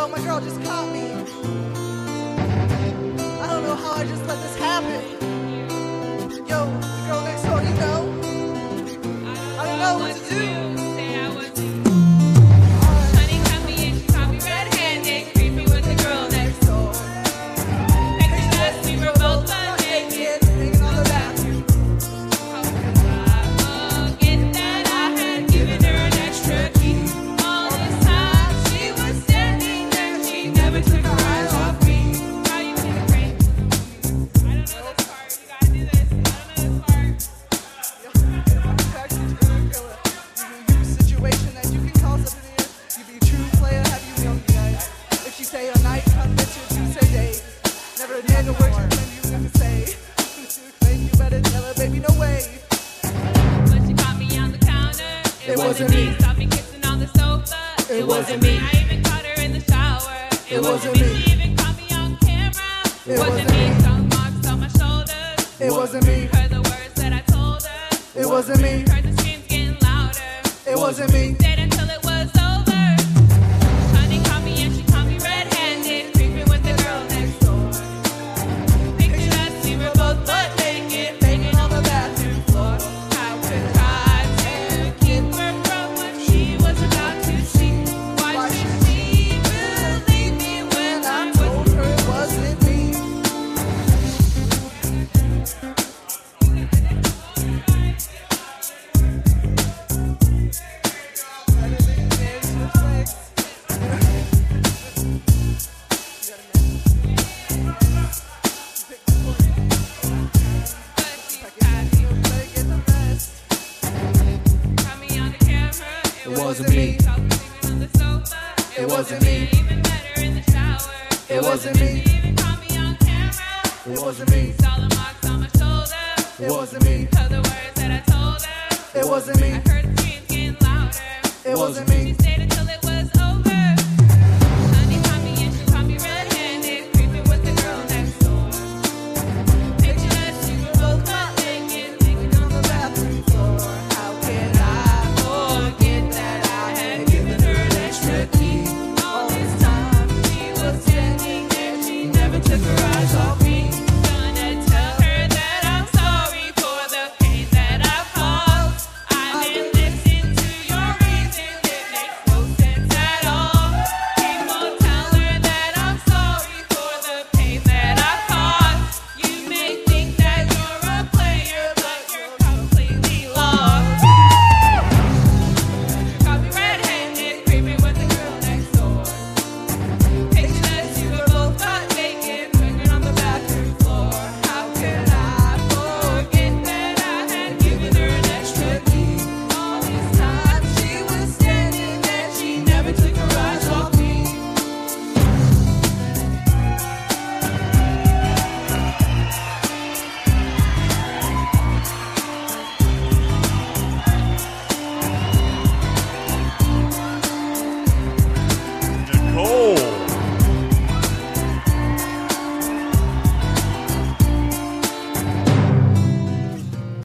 yo, my girl just caught me. I don't know how I just let this happen. Yo, the girl next door, you know. I don't know what to do. Honey caught me and she caught me red-handed, creeping with the girl next door. Picture us, we were both butt naked, hanging on the bathroom. Forget that I had given her an extra key. All this time she was standing there, she never took her eyes off me. How you make it rain? I don't know this part. You gotta do this. I don't know this part. You situation that you can call something here. You be a true player, have you young guys. If she say a night, come bitches, you say day. Never a man to work when you gonna say. Claim you better tell her, baby, no way. When she caught me on the counter, it wasn't me. Saw me kissing on the sofa, It wasn't me. I even caught her in the shower, It wasn't me. She even caught me on camera, It wasn't me. Some marks on my shoulders, It wasn't me. heard the words that I told her, It wasn't me. heard the screams getting louder, It wasn't me. stayed until it was over. Honey caught me and she caught me red-handed, creeping with the girl next door. Picture us, we were both butt naked, hanging on the bathroom floor. I would try to keep her from what she was about to see. Why should she believe me when I Told her it wasn't me. Caught me on the camera, It wasn't me. Caught me sleeping on the sofa, It wasn't me. even better in the shower. It wasn't me. Even caught me on camera. It wasn't me. Saw the marks on my shoulder. It wasn't me. Heard the words that I told her. It wasn't me. I heard the screams getting louder. It wasn't She me. stayed